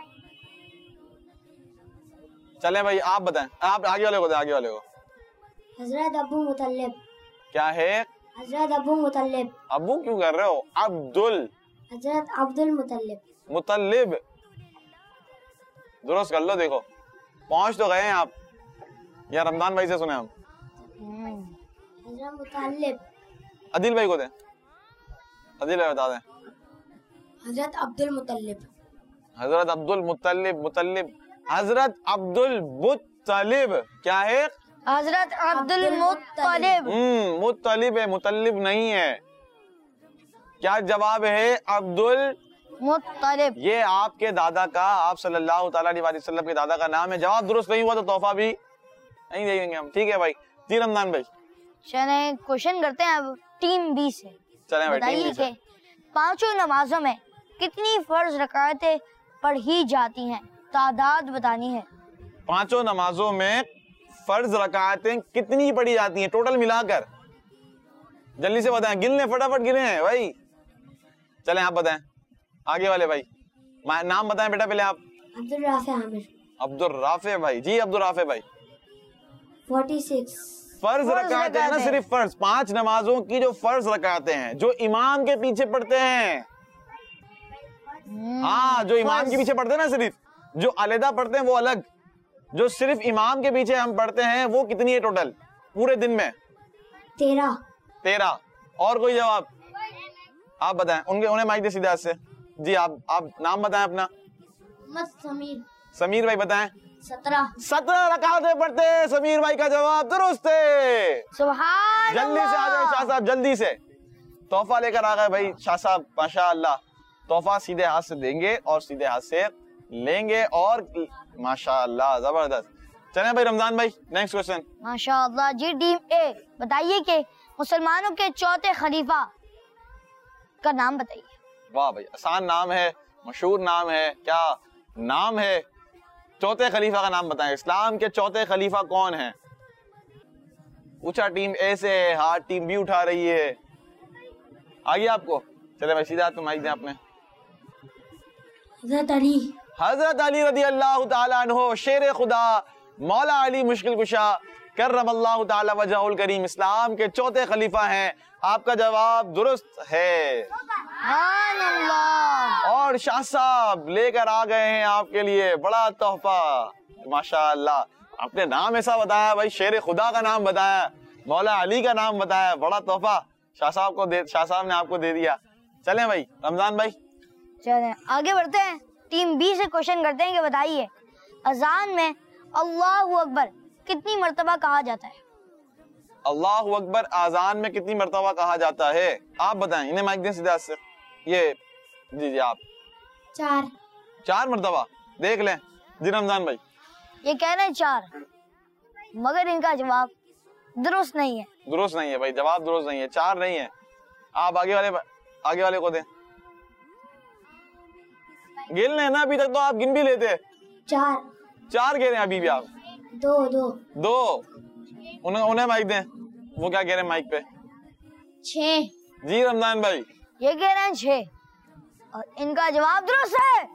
चले भाई, आप बताएं। आप आगे वाले को दें, आगे वाले को। हजरत अबू मुतल्लिब। क्या है? हजरत अबू मुतल्लिब। अबू क्यों कर रहे हो? अब्दुल। हजरत अब्दुल मुतल्लिब। मुतल्लिब, दुरुस्त कर लो। देखो पहुंच तो गए हैं आप। या रमजान भाई से सुने हम। हजरत मुतल्लिब। अदिल भाई को दें। अदिल भाई बता दें। हजरत अब्दुल मुतल्लिब। हजरत अब्दुल मुतल्लिब। मुतल्लिब, हजरत अब्दुल मुत्तलिब। क्या है? हजरत अब्दुल मुत्तलिब। हम्म मुत्तलिब है, मुतल्लिब नहीं है। क्या जवाब है? अब्दुल मुत्तलिब। ये आपके दादा का, आप सल्लल्लाहु ताला अलैहि वसल्लम के दादा का नाम है। जवाब दुरुस्त नहीं हुआ तो तोहफा भी नहीं देंगे हम, ठीक है भाई। जी रमजान भाई। चले क्वेश्चन करते हैं अब टीम बी से। चलें भाई, टीम बताइए बी से। कि पांचों नमाजों में कितनी फर्ज रकातें पढ़ी जाती हैं? तादाद बतानी है। पांचों नमाजों में फर्ज रकातें कितनी पढ़ी जाती हैं टोटल मिलाकर? जल्दी से बताएं, गिन लें, फटाफट गिने भाई। चलें आप बताएं, आगे वाले भाई। नाम बताएं बेटा पहले आप। अब्दुल राफे आमिर। अब्दुल राफे भाई। जी अब्दुल राफे भाई। छियालीस। फर्ज रकातें हैं ना, सिर्फ फर्ज। पांच नमाजों की जो फर्ज रकातें हैं, जो इमाम के पीछे पढ़ते हैं। हाँ, जो इमाम के पीछे पढ़ते हैं ना, सिर्फ जो अलहदा पढ़ते हैं वो अलग, जो सिर्फ इमाम के पीछे हम पढ़ते हैं वो कितनी है टोटल पूरे दिन में? तेरह। तेरह। और कोई जवाब? आप बताएं। उनके उन्हें माइक दे सीधा से। जी आप आप नाम बताएं अपना। मोहम्मद समीर। समीर भाई बताएं। सत्रह। सत्रह रकातें पढ़ते हैं। समीर भाई का जवाब दुरुस्त है। सुभान जल्दी से आ जाए शाह साहब, जल्दी से। तोहफा लेकर आ गए भाई शाह साहब, माशाअल्लाह। तोहफा सीधे हाथ से देंगे और सीधे हाथ से लेंगे और माशाअल्लाह जबरदस्त। चलें भाई रमजान भाई, नेक्स्ट क्वेश्चन। माशाअल्लाह। जी टीम ए, बताइए कि मुसलमानों के चौथे खलीफा का नाम बताइए। वाह भाई, आसान नाम है, मशहूर नाम है। क्या नाम है? चौथे खलीफा का नाम बताएं। इस्लाम के चौथे खलीफा कौन है? पूछा टीम ए से, हाँ टीम बी उठा रही है। आगे आपको। चले भाई सीधा तुम माइक दें आपने। हजरत अली। हजरत अली रदी अल्लाह ताला अन्हु, शेर खुदा, मौला अली मुश्किल कुशा करमल्लाहु ताला वजहुल करीम, इस्लाम के चौथे खलीफा हैं। आपका जवाब दुरुस्त है। सुभान अल्लाह। और शाह साहब लेकर आ गए हैं आपके लिए बड़ा तोहफा। माशाअल्लाह, आपने नाम ऐसा बताया भाई, शेर खुदा का नाम बताया, मौला अली का नाम बताया, बड़ा तोहफा शाह साहब को दे शाह साहब ने आपको दे दिया। चलें भाई रमजान भाई, चलें आगे बढ़ते हैं। टीम बी से क्वेश्चन करते हैं कि बताइए अजान में अल्लाहु अकबर कितनी मर्तबा कहा जाता है? अल्लाहु अकबर अजान में कितनी मर्तबा कहा जाता है? आप बताएं, इन्हें माइक दें सीधा से। ये जी जी आप चार चार मर्तबा देख लें जी रमजान भाई। ये कह रहे हैं चार, मगर इनका जवाब दुरुस्त नहीं है। दुरुस्त नहीं है भाई, जवाब दुरुस्त नहीं है, चार नहीं है। आप आगे वाले आगे वाले को दें। गिन लें ना, अभी तक तो आप गिन भी लेते। चार चार कह रहे हैं अभी भी आप? दो दो दो। उन्हें उन्हें माइक दें, वो क्या कह रहे हैं माइक पे? छः। जी रमजान भाई ये कह रहे हैं छह और इनका जवाब दुरुस्त है।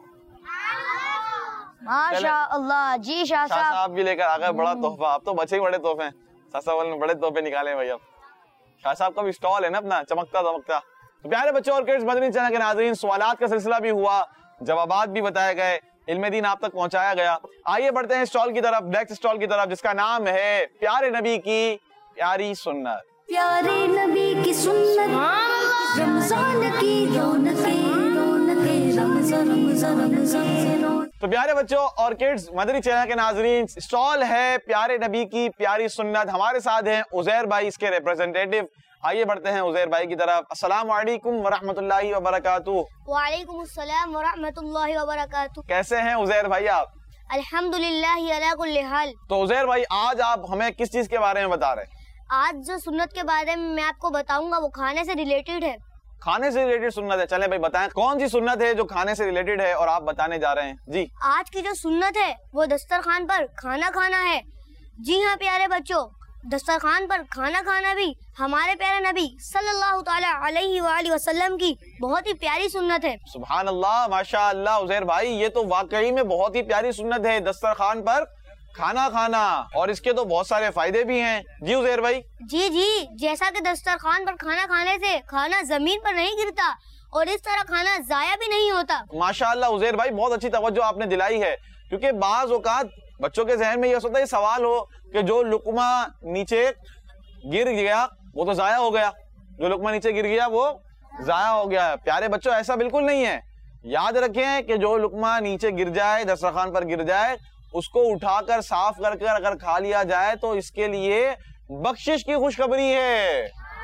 माशा अल्लाह जी शाह शाह साहब। साहब भी लेकर आ गए, बड़ा तोहफा। आप तो बचे ही बड़े तोहफे हैं, शाह साहब ने बड़े तोहफे निकाले भाई। अब शाह साहब का भी स्टॉल है ना अपना, चमकता दमकता। तो प्यारे बच्चों और किड्स मदनी चैनल के नाज़रीन, सवालात का सिलसिला भी हुआ, जवाबात भी बताए गए, इल्मे दीन आप तक पहुंचाया गया। आइए बढ़ते हैं स्टॉल की तरफ, नेक्स्ट स्टॉल की तरफ, जिसका नाम है प्यारे नबी की प्यारी सुन्नत। प्यारे नबी की सुन्नत, रमजान की रौनकें, रौनकें, रमजान रमजान रमजान। तो प्यारे बच्चों और किड्स मदनी चैनल के नाजरीन, स्टॉल है प्यारे नबी की प्यारी सुन्नत। हमारे साथ हैं उजैर भाई, इसके रिप्रेजेंटेटिव। आइए बढ़ते हैं उजैर भाई की तरफ। अस्सलाम वालेकुम व रहमतुल्लाहि व बरकातुहू। वालेकुम अस्सलाम व रहमतुल्लाहि व बरकातुहू। कैसे हैं उजैर भाई आप? अल्हम्दुलिल्लाह अला कुल्ली हाल। तो उजैर भाई आज आप हमें किस चीज के बारे में बता रहे हैं? आज जो सुन्नत के बारे में मैं आपको बताऊंगा वो खाने से रिलेटेड है। खाने से रिलेटेड सुन्नत है? चले भाई बताएं कौन सी सुन्नत है जो खाने से रिलेटेड है और आप बताने जा रहे हैं जी। आज की जो सुन्नत है वो दस्तरखान पर खाना खाना है। जी हाँ प्यारे बच्चों, दस्तरखान पर खाना खाना भी हमारे प्यारे नबी सल्लल्लाहु ताला अलैहि वालैहि वसल्लम की बहुत ही प्यारी सुन्नत है। सुभान अल्लाह, माशा अल्लाह उजैर भाई, ये तो वाकई में बहुत ही प्यारी सुन्नत है, दस्तरखान पर खाना खाना, और इसके तो बहुत सारे फायदे भी हैं। जी उजैर भाई। जी जी, जैसा कि दस्तरखान पर खाना खाने से खाना जमीन पर नहीं गिरता और इस तरह खाना जाया भी नहीं होता। माशाअल्लाह उजैर भाई, बहुत अच्छी तवज्जो आपने दिलाई है, क्योंकि बाज औकात बच्चों के जहन में ये सोचता है सवाल हो कि जो लुकमा नीचे गिर गया वो तो जाया हो गया, जो लुकमा नीचे गिर गया वो जाया हो गया। प्यारे बच्चों ऐसा बिल्कुल नहीं है। याद रखें कि जो लुकमा नीचे गिर जाए, दस्तरखान पर गिर जाए, उसको उठाकर साफ कर कर अगर खा लिया जाए तो इसके लिए बख्शिश की खुशखबरी है।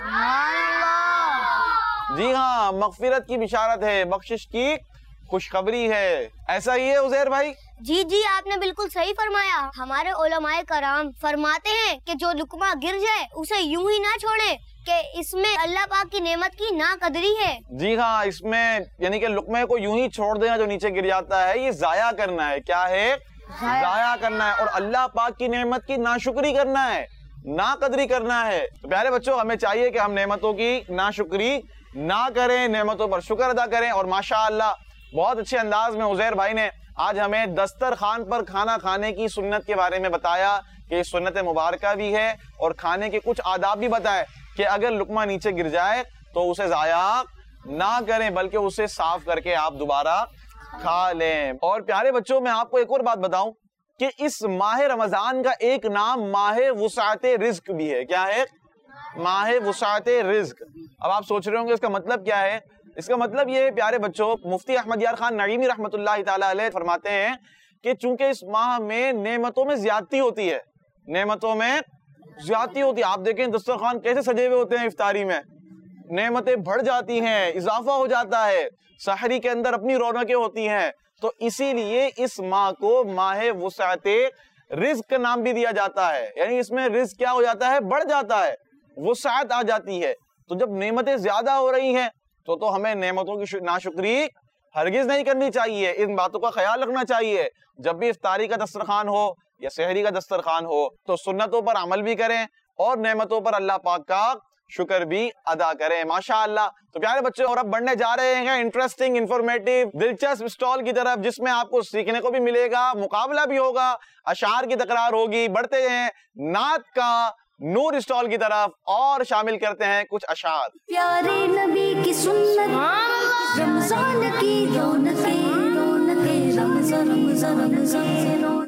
जी हाँ, मगफिरत की बिशारत है, बख्शिश की खुशखबरी है। ऐसा ही है उजैर भाई? जी जी, आपने बिल्कुल सही फरमाया। हमारे उलमाए कराम फरमाते हैं कि जो लुकमा गिर जाए उसे यूं ही ना छोड़े, कि इसमें अल्लाह पाक की नेमत की नाकदरी है। जी हाँ, इसमें यानी कि लुकमे को यूं ही छोड़ देना जो नीचे गिर जाता है, ये जाया करना है। क्या है? जाया करना है, और अल्लाह पाक की नेमत की नाशुक्री करना है, नाकदरी करना है। तो प्यारे बच्चों, हमें चाहिए कि हम नेमतों की नाशुक्री ना करें, नेमतों पर शुक्र अदा करें। और माशाअल्लाह बहुत अच्छे अंदाज में उजैर भाई ने आज हमें दस्तरखान पर खाना खाने की सुन्नत के बारे में बताया कि सुन्नत मुबारक भी है, और खाने के कुछ आदाब भी बताए कि अगर लुकमा नीचे गिर जाए तो उसे जाया ना करें, बल्कि उसे साफ करके आप दोबारा खा लें। और प्यारे बच्चों, मैं आपको एक और बात बताऊं कि इस माह रमजान का एक नाम माह वुसाअते रिज्क भी है। क्या है? माह वुसाअते रिज्क। अब आप सोच रहे होंगे इसका मतलब क्या है? इसका मतलब ये है प्यारे बच्चों, मुफ्ती अहमद यार खान नईमी रहमतुल्लाह ताला अलैह फरमाते हैं कि चूंकि इस माह में नेमतों में ज्यादती होती है, नेमतों में ज्यादती होती है। आप देखें दस्तरखान कैसे सजे हुए होते हैं, इफ्तारी में नेमतें बढ़ जाती हैं, इजाफा हो जाता है, सहरी के अंदर अपनी रौनकें होती हैं। तो इसीलिए इस माह को माह वुसाअते रिज्क का नाम भी दिया जाता है, यानी इसमें रिज्क क्या हो जाता है? बढ़ जाता है, वुसाअत आ जाती है। तो जब नेमतें ज्यादा हो रही हैं तो तो हमें नेमतों की नाशुक्री हरगिज नहीं करनी चाहिए। इन बातों का ख्याल रखना चाहिए। जब भी इफ्तारी का दस्तरखान हो या सहरी का दस्तरखान हो तो सुन्नतों पर अमल भी करें और नेमतों पर अल्लाह पाक का शुक्र भी अदा करें। माशाअल्लाह। तो प्यारे बच्चों, और अब बढ़ने जा रहे हैं इंटरेस्टिंग, इंफॉर्मेटिव, दिलचस्प स्टॉल की तरफ, जिसमें आपको सीखने को भी मिलेगा, मुकाबला भी होगा, अशार की तकरार होगी। बढ़ते हैं नात का नूर स्टॉल की तरफ और शामिल करते हैं कुछ अशार। प्यारे नबी की सुन्नत, रमजान की रौनकें, रौनकें, रमजान रमजान रमजान।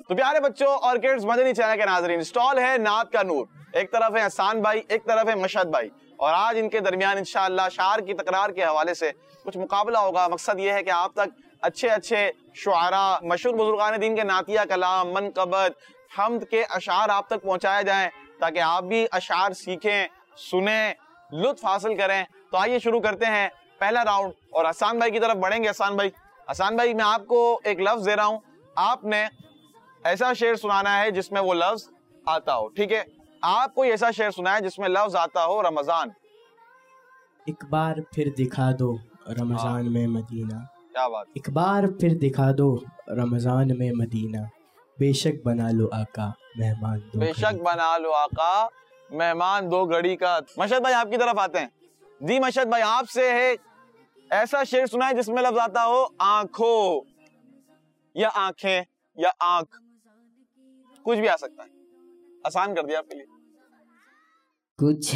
तो प्यारे बच्चों और किड्स मदनी चैनल के नाजरीन, स्टॉल है नात का नूर, एक तरफ है हसन भाई, एक तरफ है मशहद भाई, और आज इनके दरमियान इंशाअल्लाह शार की तकरार के हवाले से कुछ मुकाबला होगा। मकसद ये है कि आप तक अच्छे अच्छे शुआरा, मशहूर बुजुर्गान दीन के नातिया कलाम, मनकबत, हम्द के अशार आप तक पहुंचाए जाएं ताकि आप भी अशार सीखें, सुने, लुत्फ हासिल करें। तो आइए शुरू करते हैं पहला राउंड और हसन भाई की तरफ बढ़ेंगे। हसन भाई हसन भाई मैं आपको एक लफ्ज दे रहा हूँ, आपने ऐसा शेर सुनाना है जिसमें वो लफ्ज आता हो, ठीक है? आप कोई ऐसा शेर सुनाए जिसमें लफ्ज आता हो रमजान। एक बार फिर दिखा दो रमजान में मदीना, क्या बात। एक बार फिर दिखा दो रमजान में मदीना, बेशक बना लो आका मेहमान दो बेशक बना लो आका मेहमान दो घड़ी का। मशहद भाई आपकी तरफ आते हैं। जी मशहद भाई आपसे है ऐसा शेर सुनाए जिसमें लफ्ज आता हो आंखों या आंखें या आंख, कुछ भी आ सकता है, आसान कर दिया आपके लिए। कुछ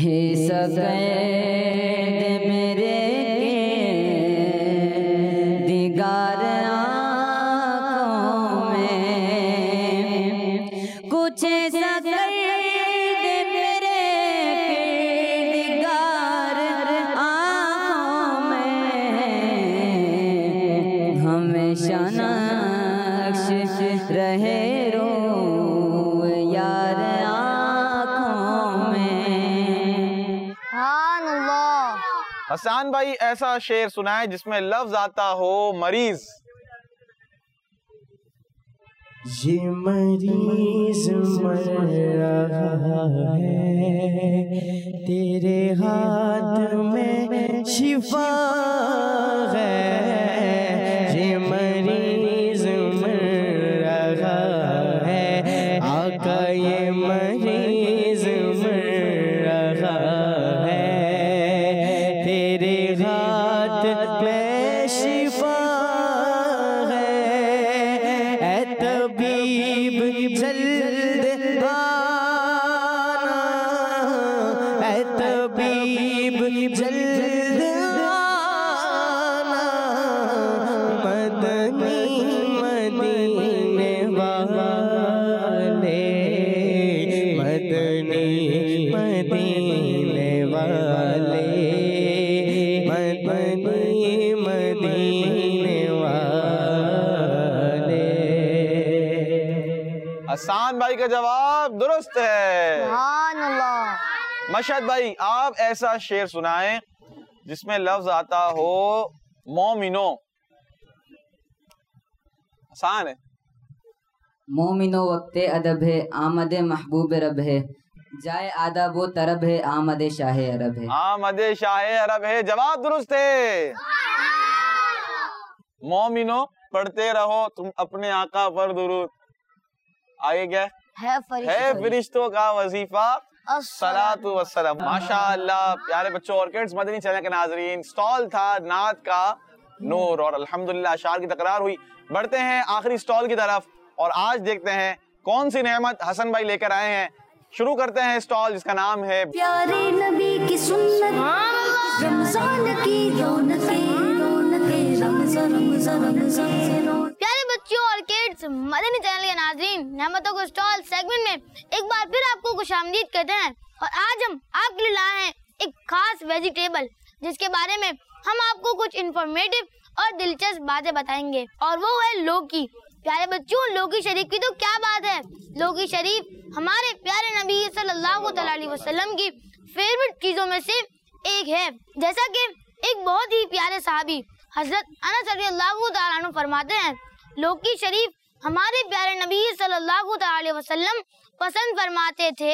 सफेद मेरे दिगार आँखों में, कुछ सफेद मेरे दिगार आँखों में, हमेशा नक्श रहे रो यार आँखों में। हसन भाई ऐसा शेर सुनाए जिसमें लफ्ज आता हो मरीज। ये मरीज मर रहा है, तेरे हाथ में शिफा है। ये मरीज मर रहा है आका, ये मरीज मर रहा है, तेरे हाथ में शिफा है। ऐ तबीब जल्द आना, ऐ तबीब जल्द आना, मदनी मदीने वाले, मदनी मदीने वाले, मदनी मदीने वाले। हसन भाई का जवाब दुरुस्त है। सुभान अल्लाह। मशहद भाई आप ऐसा शेर सुनाएं जिसमें लफ्ज आता हो मोमिनो। आसान है। मोमिनो वक्ते अदब है, आमदे महबूब रब है, जाए आदाब वो तरब है, आमदे शाह अरब है। आमदे शाह अरब है, जवाब दुरुस्त है। मोमिनो पढ़ते रहो तुम अपने आका पर दुरूद। आगे क्या है? है फरिश्तों का वजीफा अस्सलातु वस्सलाम। माशाअल्लाह प्यारे बच्चों और किड्स मदनी चैनल के नाजरीन, स्टॉल था नात का नूर और अल्हम्दुलिल्लाह शार की तकरार हुई। बढ़ते हैं आखिरी स्टॉल की तरफ और आज देखते हैं कौन सी नेमत हसन भाई लेकर आए हैं। शुरू करते हैं स्टॉल जिसका नाम है प्यारे नबी की सुन्नत, रमजान की रौनकें, रौनकें रमजान रमजान रमजान। प्यारे बच्चों और किड्स मदनी चैनल के नाजरीन, नेमतों को स्टॉल सेगमेंट में एक बार फिर आपको खुशामदीद कहते हैं। और आज हम आपके लिए लाए हैं एक खास वेजिटेबल जिसके बारे में हम आपको कुछ इंफॉर्मेटिव और दिलचस्प बातें बताएंगे, और वो है लौकी। प्यारे बच्चों लौकी शरीफ की तो क्या बात है। लौकी शरीफ हमारे प्यारे नबी सल्लल्लाहु अलैहि वसल्लम की फेवरेट चीजों में से एक है। जैसा कि एक बहुत ही प्यारे साहबी हजरत अनस रज़ियल्लाहु तआला अन्हु फरमाते हैं, लौकी शरीफ हमारे प्यारे नबी सल्लल्लाहु अलैहि वसल्लम पसंद फरमाते थे।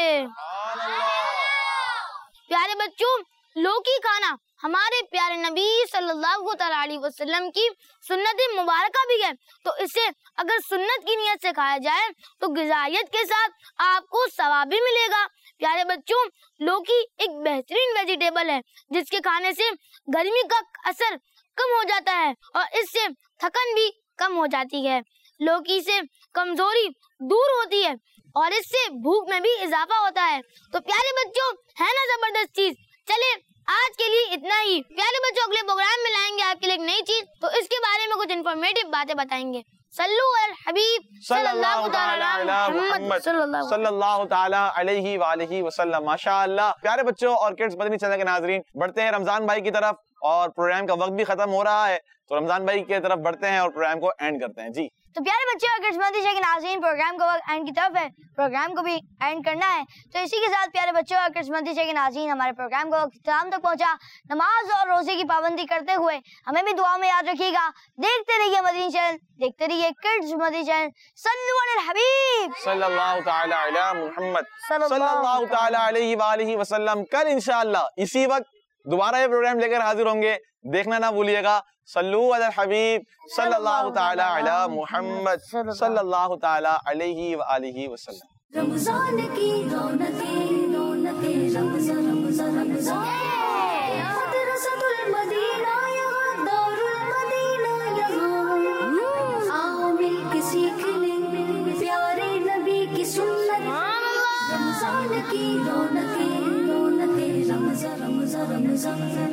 प्यारे बच्चों लौकी खाना हमारे प्यारे नबी सल्लल्लाहु अलैहि वसल्लम की सुन्नत मुबारका भी है। तो इसे अगर सुन्नत की नियत से खाया जाए तो ग़िज़ाइयत के साथ आपको सवाब भी मिलेगा। प्यारे बच्चों लौकी एक बेहतरीन वेजिटेबल है जिसके खाने से गर्मी का असर कम हो जाता है और इससे थकन भी कम हो जाती है। लौकी से कमजोरी दूर होती है और इससे भूख में भी इजाफा होता है। तो प्यारे बच्चों है ना जबरदस्त चीज। चले आज के लिए इतना ही। प्यारे बच्चों अगले प्रोग्राम में लाएंगे आपके लिए एक नई चीज, तो इसके बारे में कुछ इन्फॉर्मेटिव बातें बताएंगे। सल्लू अल हबीब सल्लल्लाहु तआला अला मुहम्मद सल्लल्लाहु तआला अलैहि वालिहि वसल्लम। माशाअल्लाह। प्यारे बच्चों और किड्स मदनी चैनल के नाजरीन, बढ़ते हैं रमजान भाई की तरफ और प्रोग्राम का वक्त भी खत्म हो रहा है, तो रमजान भाई की तरफ बढ़ते हैं और प्रोग्राम को एंड करते हैं। जी तो प्यारे बच्चे और किड्स मदनी चैनल के नाजरीन, प्रोग्राम का वक्त एंड की तरफ है, प्रोग्राम को भी एंड करना है। तो इसी के साथ प्यारे बच्चों और किड्स मदनी चैनल के नाजरीन, हमारे प्रोग्राम का वक्त इख्तिताम तक पहुंचा। नमाज और रोजे की पाबंदी करते हुए हमें भी दुआ में याद रखिएगा। देखते रहिए मदनी चैनल, देखते रहिए किड्स मदनी चैनल। सल्लु अलल हबीब सल्लल्लाहु तआला अला मुहम्मद सल्लल्लाहु तआला अलैहि वालिहि वसल्लम। कल इंशाअल्लाह इसी वक्त दोबारा ये प्रोग्राम लेकर हाजिर होंगे, देखना ना भूलिएगा। सल्लु अलल हबीब सल्लल्लाहु तआला अला मुहम्मद सल्लल्लाहु तआला अलैहि वालिहि वसल्लम। रमजान की रौनकें रौनकें रमजान रमजान रमजान मदरसतुल मदीना यहाँ दारुल मदीना यहाँ आओ मिलके सीख लें प्यारे नबी की सुन्नत। रमजान की रौनकें रौनकें रमजान रमजान रमजान